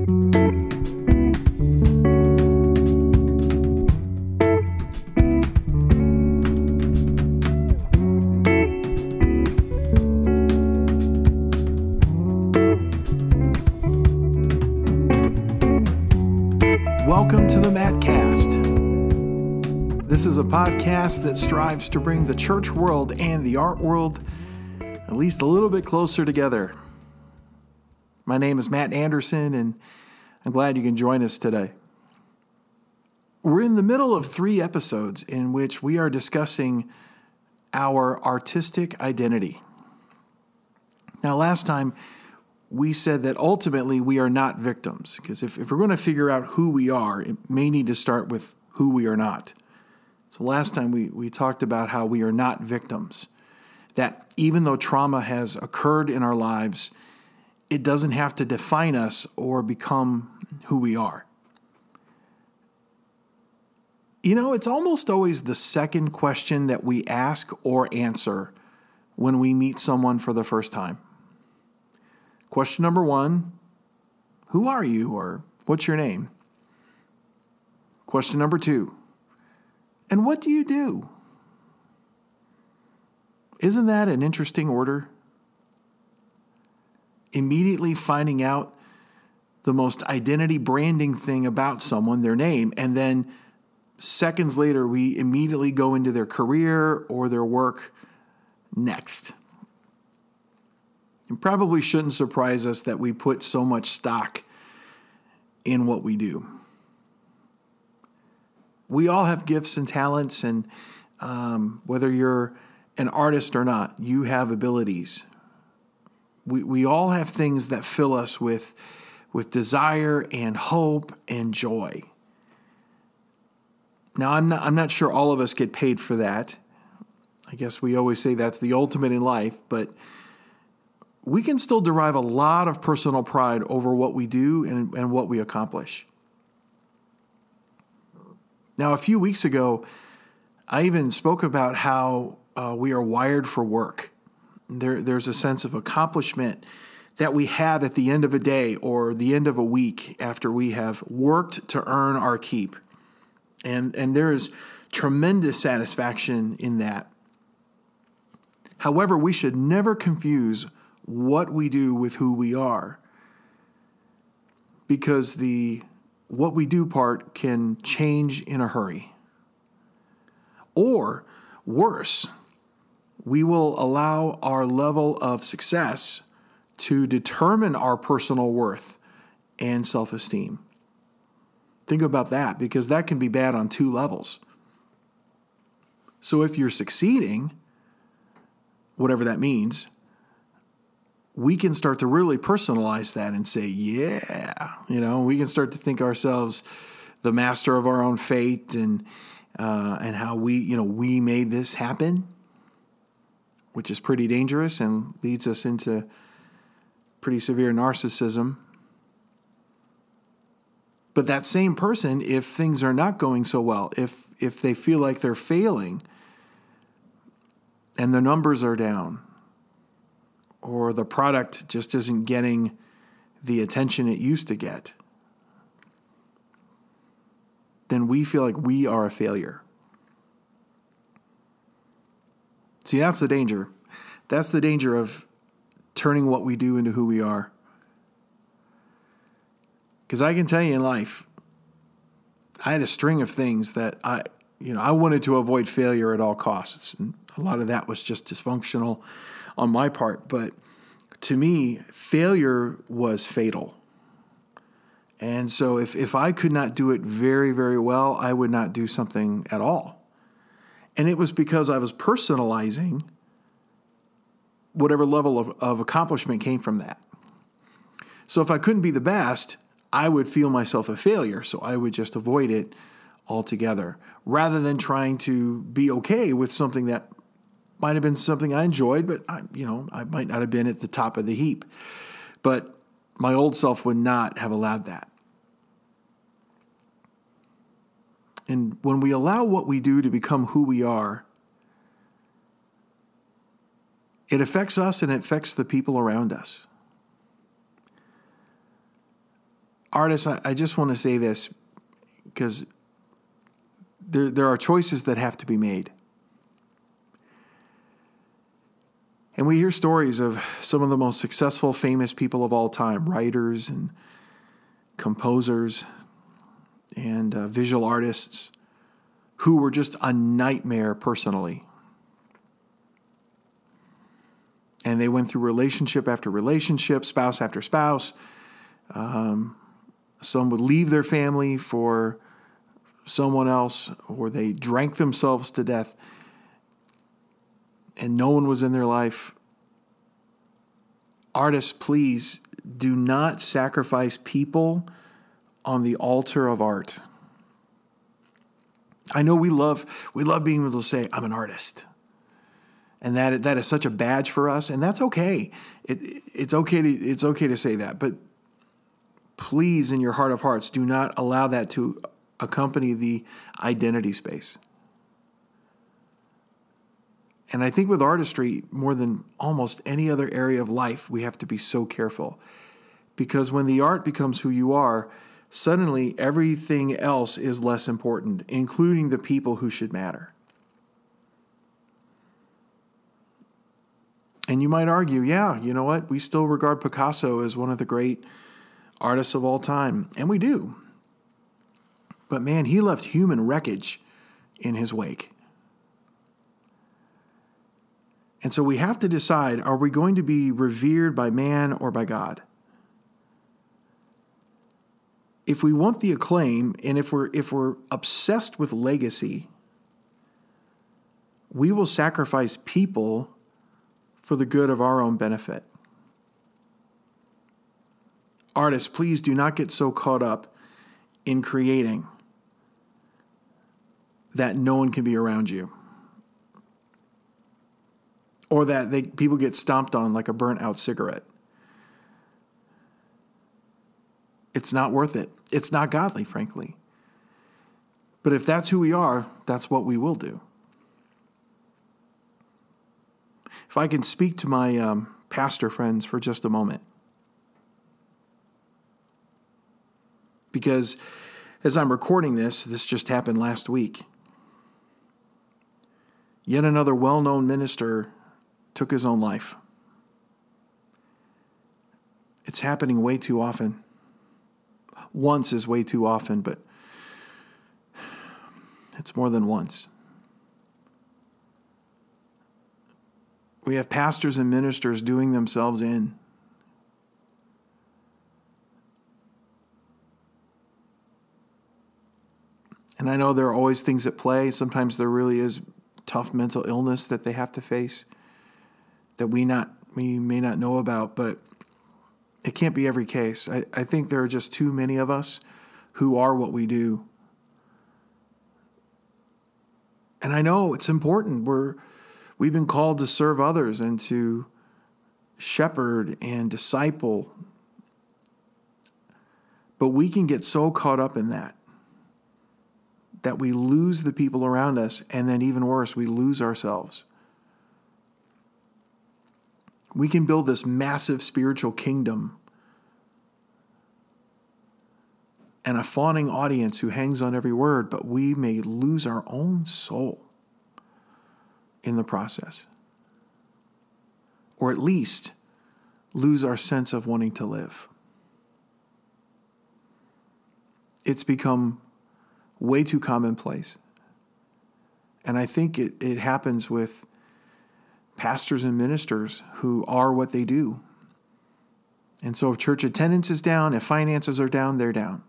Welcome to the Mattcast. This is a podcast that strives to bring the church world and the art world at least a little bit closer together. My name is Matt Anderson, and I'm glad you can join us today. We're in the middle of 3 episodes in which we are discussing our artistic identity. Now, last time we said that ultimately we are not victims, because if we're going to figure out who we are, it may need to start with who we are not. So last time we talked about how we are not victims, that even though trauma has occurred in our lives, it doesn't have to define us or become who we are. You know, it's almost always the second question that we ask or answer when we meet someone for the first time. Question number 1, who are you, or what's your name? Question number 2, and what do you do? Isn't that an interesting order? Immediately finding out the most identity branding thing about someone, their name, and then seconds later we immediately go into their career or their work next. It probably shouldn't surprise us that we put so much stock in what we do. We all have gifts and talents, and whether you're an artist or not, you have abilities. We all have things that fill us with desire and hope and joy. Now, I'm not sure all of us get paid for that. I guess we always say that's the ultimate in life, but we can still derive a lot of personal pride over what we do and what we accomplish. Now, a few weeks ago, I even spoke about how we are wired for work. There's a sense of accomplishment that we have at the end of a day or the end of a week after we have worked to earn our keep. And there is tremendous satisfaction in that. However, we should never confuse what we do with who we are, because the what we do part can change in a hurry. Or worse, we will allow our level of success to determine our personal worth and self-esteem. Think about that, because that can be bad on 2 levels. So if you're succeeding, whatever that means, we can start to really personalize that and say, yeah, we can start to think ourselves the master of our own fate and how we made this happen, which is pretty dangerous and leads us into pretty severe narcissism. But that same person, if things are not going so well, if they feel like they're failing and the numbers are down, or the product just isn't getting the attention it used to get, then we feel like we are a failure. See, that's the danger. That's the danger of turning what we do into who we are. Because I can tell you in life, I had a string of things that I wanted to avoid failure at all costs. And a lot of that was just dysfunctional on my part. But to me, failure was fatal. And so if I could not do it very, very well, I would not do something at all. And it was because I was personalizing whatever level of accomplishment came from that. So if I couldn't be the best, I would feel myself a failure. So I would just avoid it altogether, rather than trying to be okay with something that might have been something I enjoyed, but I might not have been at the top of the heap. But my old self would not have allowed that. And when we allow what we do to become who we are, it affects us and it affects the people around us. artists, I just want to say this because there are choices that have to be made. And we hear stories of some of the most successful, famous people of all time, writers and composers and visual artists who were just a nightmare personally. And they went through relationship after relationship, spouse after spouse. Some would leave their family for someone else, or they drank themselves to death, and no one was in their life. Artists, please do not sacrifice people on the altar of art. I know we love being able to say, I'm an artist. And that is such a badge for us, and that's okay. It's okay to say that, but please, in your heart of hearts, do not allow that to accompany the identity space. And I think with artistry, more than almost any other area of life, we have to be so careful. Because when the art becomes who you are, suddenly everything else is less important, including the people who should matter. And you might argue, yeah, you know what? We still regard Picasso as one of the great artists of all time. And we do. But man, he left human wreckage in his wake. And so we have to decide, are we going to be revered by man or by God? If we want the acclaim, and if we're obsessed with legacy, we will sacrifice people for the good of our own benefit. Artists, please do not get so caught up in creating that no one can be around you, or that people get stomped on like a burnt out cigarette. It's not worth it. It's not godly, frankly. But if that's who we are, that's what we will do. If I can speak to my pastor friends for just a moment. Because as I'm recording this just happened last week. Yet another well-known minister took his own life. It's happening way too often. Once is way too often, but it's more than once. We have pastors and ministers doing themselves in. And I know there are always things at play. Sometimes there really is tough mental illness that they have to face that we may not know about, but it can't be every case. I think there are just too many of us who are what we do. And I know it's important. We've been called to serve others and to shepherd and disciple. But we can get so caught up in that we lose the people around us, and then even worse, we lose ourselves. We can build this massive spiritual kingdom and a fawning audience who hangs on every word, but we may lose our own soul in the process. Or at least lose our sense of wanting to live. It's become way too commonplace. And I think it happens with pastors and ministers who are what they do. And so if church attendance is down, if finances are down, they're down.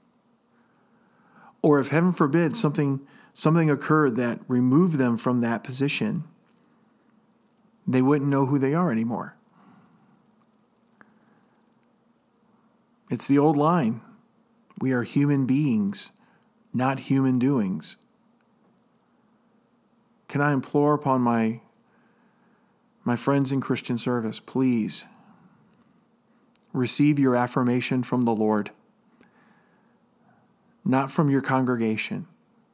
Or if, heaven forbid, something occurred that removed them from that position, they wouldn't know who they are anymore. It's the old line. We are human beings, not human doings. Can I implore upon my friends in Christian service, please receive your affirmation from the Lord, not from your congregation.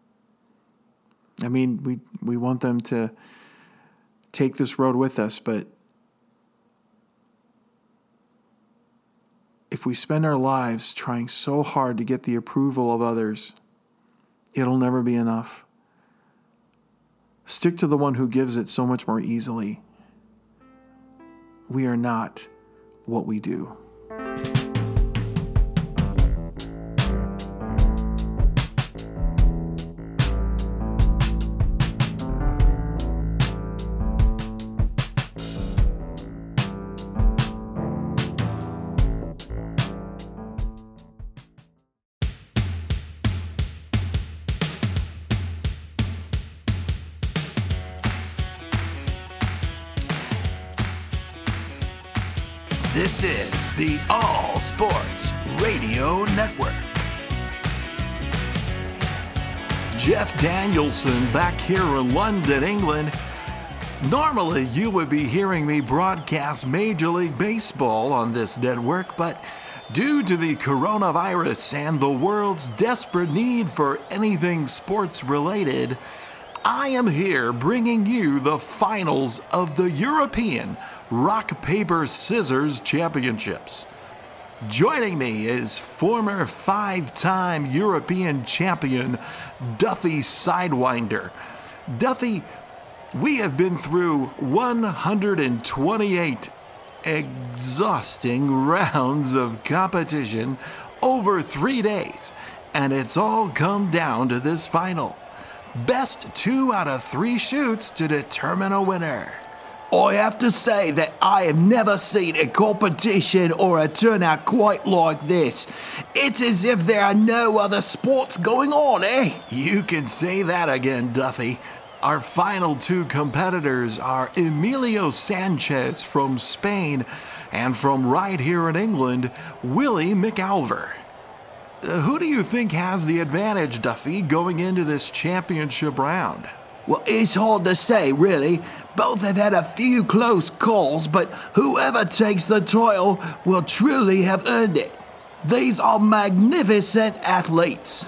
I mean, we want them to take this road with us, but if we spend our lives trying so hard to get the approval of others, it'll never be enough. Stick to the one who gives it so much more easily. We are not what we do. This is the All Sports Radio Network. Jeff Danielson back here in London, England. Normally, you would be hearing me broadcast Major League Baseball on this network, but due to the coronavirus and the world's desperate need for anything sports related, I am here bringing you the finals of the European Rock, Paper, Scissors Championships. Joining me is former 5-time European champion Duffy Sidewinder. Duffy, we have been through 128 exhausting rounds of competition over 3 days, and it's all come down to this final. Best 2 out of 3 shoots to determine a winner. I have to say that I have never seen a competition or a turnout quite like this. It's as if there are no other sports going on, eh? You can say that again, Duffy. Our final 2 competitors are Emilio Sanchez from Spain and from right here in England, Willie McAlver. Who do you think has the advantage, Duffy, going into this championship round? Well, it's hard to say, really. Both have had a few close calls, but whoever takes the title will truly have earned it. These are magnificent athletes.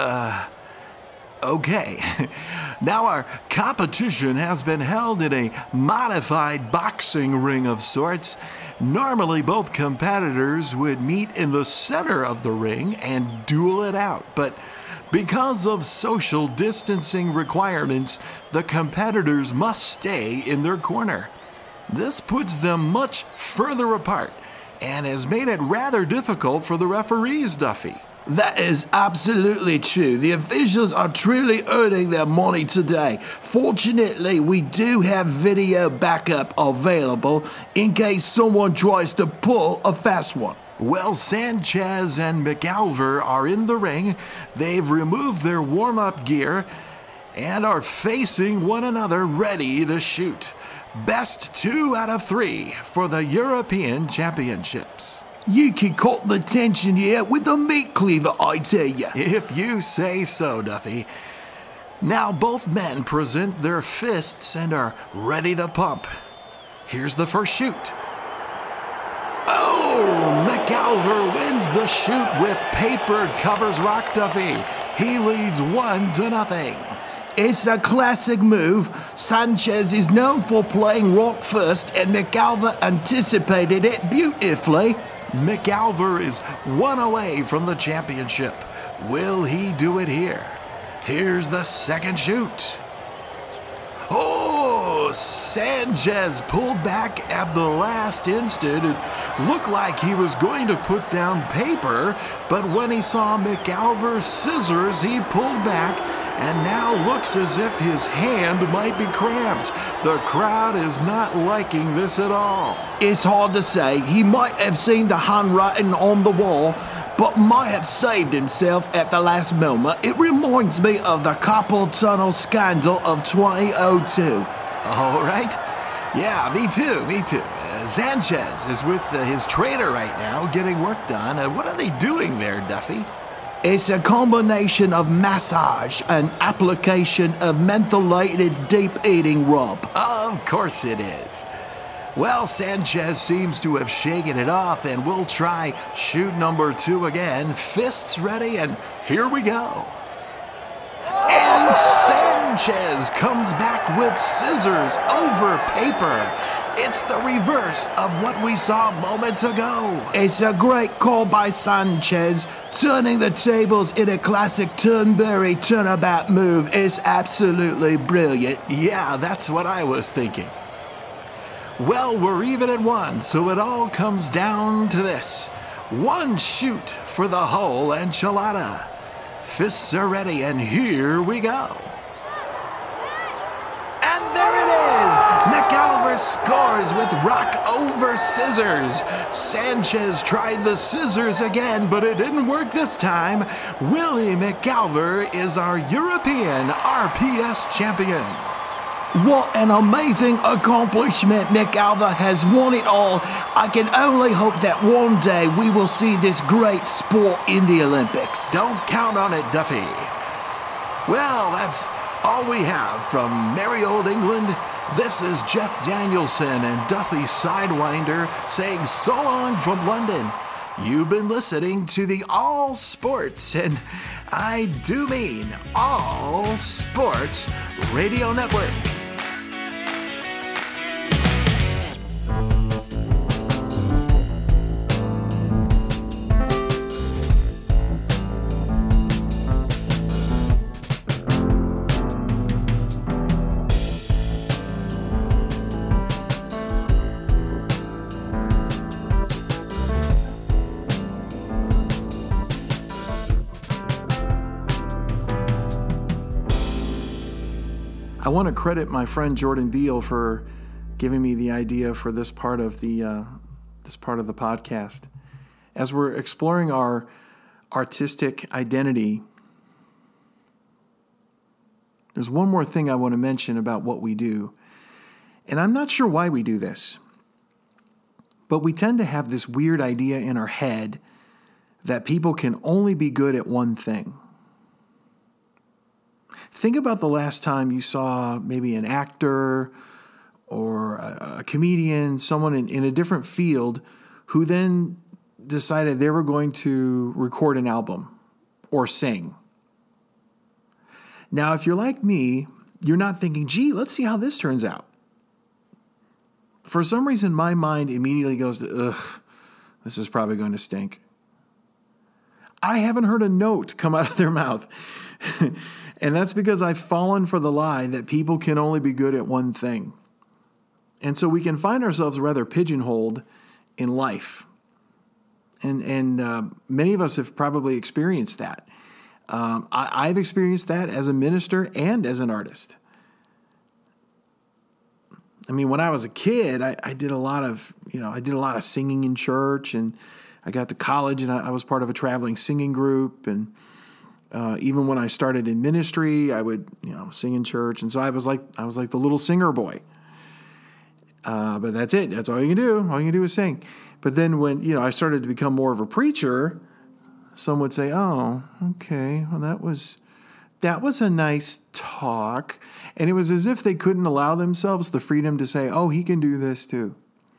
Okay. Now our competition has been held in a modified boxing ring of sorts. Normally, both competitors would meet in the center of the ring and duel it out, but because of social distancing requirements, the competitors must stay in their corner. This puts them much further apart and has made it rather difficult for the referees, Duffy. That is absolutely true. The officials are truly earning their money today. Fortunately, we do have video backup available in case someone tries to pull a fast one. Well, Sanchez and McAlver are in the ring. They've removed their warm-up gear and are facing one another ready to shoot. Best 2 out of 3 for the European Championships. You can cut the tension here with a meat cleaver, I tell you. If you say so, Duffy. Now both men present their fists and are ready to pump. Here's the first shoot. Oh, McAlver wins the shoot with paper covers rock, Duffy. He leads 1-0. It's a classic move. Sanchez is known for playing rock first, and McAlver anticipated it beautifully. McAlver is 1 away from the championship. Will he do it here? Here's the second shoot. Oh, Sanchez pulled back at the last instant. It looked like he was going to put down paper, but when he saw McAlver's scissors, he pulled back and now looks as if his hand might be cramped. The crowd is not liking this at all. It's hard to say. He might have seen the handwriting on the wall, but might have saved himself at the last moment. It reminds me of the carpal tunnel scandal of 2002. All right. Yeah, me too. Sanchez is with his trainer right now getting work done. What are they doing there, Duffy? It's a combination of massage and application of mentholated deep eating rub. Of course it is. Well, Sanchez seems to have shaken it off, and we'll try shoot number 2 again. Fists ready, and here we go. And Sanchez comes back with scissors over paper. It's the reverse of what we saw moments ago. It's a great call by Sanchez. Turning the tables in a classic Turnberry turnabout move is absolutely brilliant. Yeah, that's what I was thinking. Well, we're even at one, so it all comes down to this. One shoot for the whole enchilada. Fists are ready, and here we go. And there it is! McAlver scores with rock over scissors. Sanchez tried the scissors again, but it didn't work this time. Willie McAlver is our European RPS champion. What an amazing accomplishment. McAlver has won it all. I can only hope that one day we will see this great sport in the Olympics. Don't count on it, Duffy. Well, that's all we have from merry old England. This is Jeff Danielson and Duffy Sidewinder saying so long from London. You've been listening to the All Sports, and I do mean All Sports Radio Network. I want to credit my friend Jordan Beal for giving me the idea for this part of the podcast. As we're exploring our artistic identity, there's one more thing I want to mention about what we do. And I'm not sure why we do this, but we tend to have this weird idea in our head that people can only be good at one thing. Think about the last time you saw maybe an actor or a comedian, someone in a different field who then decided they were going to record an album or sing. Now, if you're like me, you're not thinking, gee, let's see how this turns out. For some reason, my mind immediately goes to, ugh, this is probably going to stink. I haven't heard a note come out of their mouth. And that's because I've fallen for the lie that people can only be good at one thing. And so we can find ourselves rather pigeonholed in life. And many of us have probably experienced that. I've experienced that as a minister and as an artist. I mean, when I was a kid, I did a lot of singing in church, and I got to college and I was part of a traveling singing group. And even when I started in ministry, I would, sing in church. And so I was like the little singer boy. But that's it. That's all you can do. All you can do is sing. But then when, I started to become more of a preacher, some would say, oh, okay, well, that was a nice talk. And it was as if they couldn't allow themselves the freedom to say, oh, he can do this too.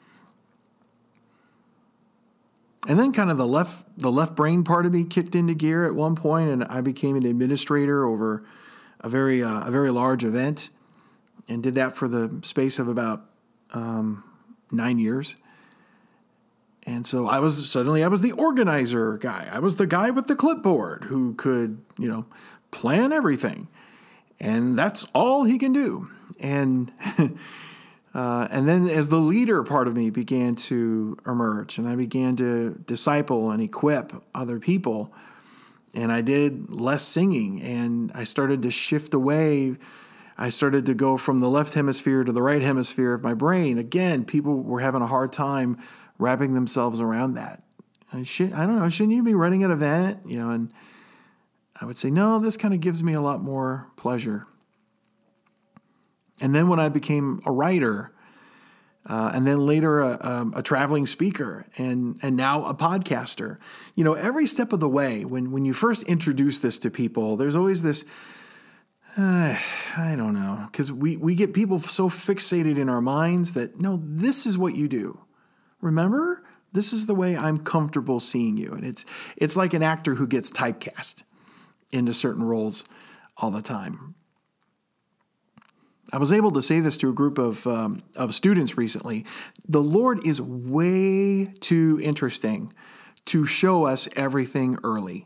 And then kind of the left brain part of me kicked into gear at one point, and I became an administrator over a very large event, and did that for the space of about 9 years. And so I was the organizer guy. I was the guy with the clipboard who could, plan everything, and that's all he can do. And and then as the leader part of me began to emerge, and I began to disciple and equip other people, and I did less singing, and I started to shift away. I started to go from the left hemisphere to the right hemisphere of my brain. Again, people were having a hard time wrapping themselves around that. I don't know, shouldn't you be running an event? And I would say, no, this kind of gives me a lot more pleasure. And then when I became a writer, and then later a traveling speaker, and now a podcaster, every step of the way, when you first introduce this to people, there's always this, I don't know, because we get people so fixated in our minds that, no, this is what you do. Remember, this is the way I'm comfortable seeing you. And it's like an actor who gets typecast into certain roles all the time. I was able to say this to a group of students recently. The Lord is way too interesting to show us everything early.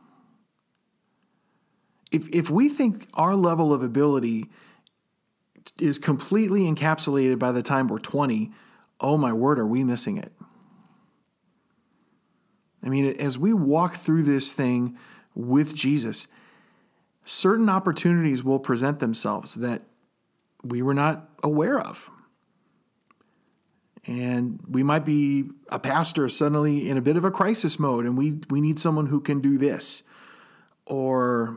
If we think our level of ability is completely encapsulated by the time we're 20, oh my word, are we missing it? I mean, as we walk through this thing with Jesus, certain opportunities will present themselves that we were not aware of. And we might be a pastor suddenly in a bit of a crisis mode, and we need someone who can do this. Or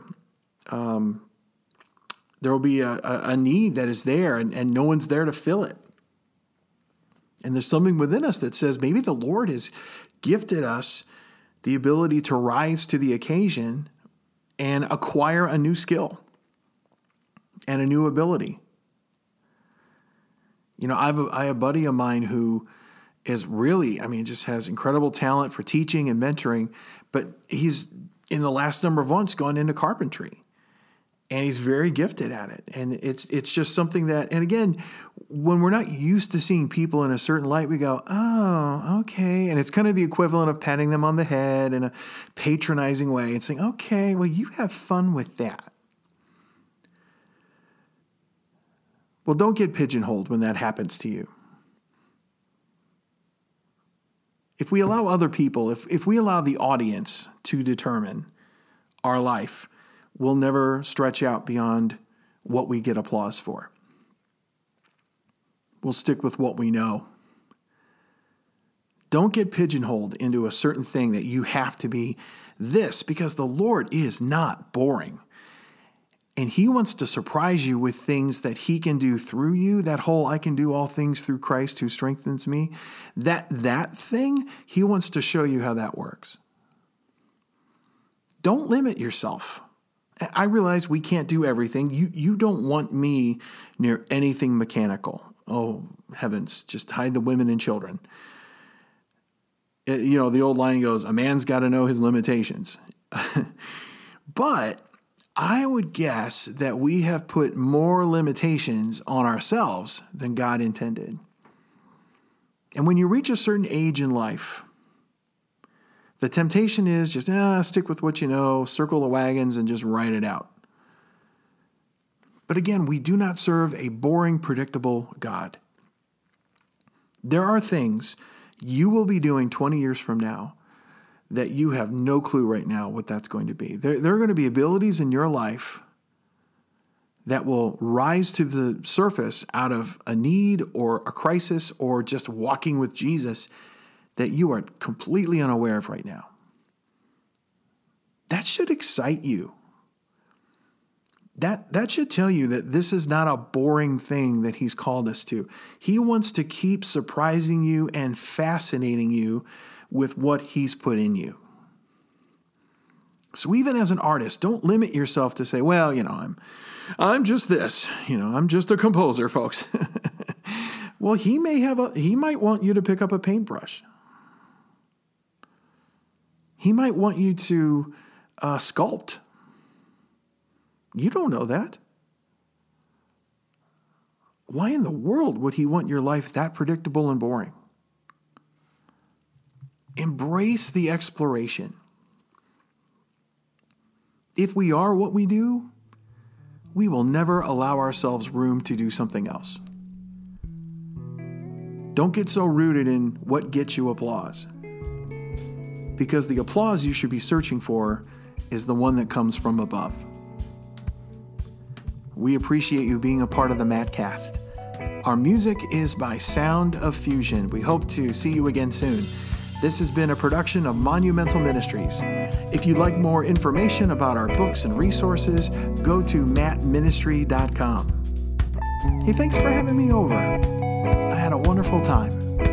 there will be a need that is there, and no one's there to fill it. And there's something within us that says maybe the Lord has gifted us the ability to rise to the occasion and acquire a new skill and a new ability. You know, I have a buddy of mine who is really, just has incredible talent for teaching and mentoring, but he's in the last number of months gone into carpentry, and he's very gifted at it. And it's just something that, and again, when we're not used to seeing people in a certain light, we go, oh, okay. And it's kind of the equivalent of patting them on the head in a patronizing way and saying, okay, well, you have fun with that. Well, don't get pigeonholed when that happens to you. If we allow other people, if we allow the audience to determine our life, we'll never stretch out beyond what we get applause for. We'll stick with what we know. Don't get pigeonholed into a certain thing that you have to be this, because the Lord is not boring. And he wants to surprise you with things that he can do through you. That whole I can do all things through Christ who strengthens me. That thing, he wants to show you how that works. Don't limit yourself. I realize we can't do everything. You don't want me near anything mechanical. Oh, heavens, just hide the women and children. The old line goes, a man's got to know his limitations. But I would guess that we have put more limitations on ourselves than God intended. And when you reach a certain age in life, the temptation is just, stick with what you know, circle the wagons, and just write it out. But again, we do not serve a boring, predictable God. There are things you will be doing 20 years from now that you have no clue right now what that's going to be. There are going to be abilities in your life that will rise to the surface out of a need or a crisis or just walking with Jesus that you are completely unaware of right now. That should excite you. That should tell you that this is not a boring thing that he's called us to. He wants to keep surprising you and fascinating you with what he's put in you. So even as an artist, don't limit yourself to say, well, I'm just this, I'm just a composer, folks. Well, he might want you to pick up a paintbrush. He might want you to sculpt. You don't know that. Why in the world would he want your life that predictable and boring? Embrace the exploration. If we are what we do, we will never allow ourselves room to do something else. Don't get so rooted in what gets you applause, because the applause you should be searching for is the one that comes from above. We appreciate you being a part of the Mattcast. Our music is by Sound of Fusion. We hope to see you again soon. This has been a production of Monumental Ministries. If you'd like more information about our books and resources, go to mattministry.com. Hey, thanks for having me over. I had a wonderful time.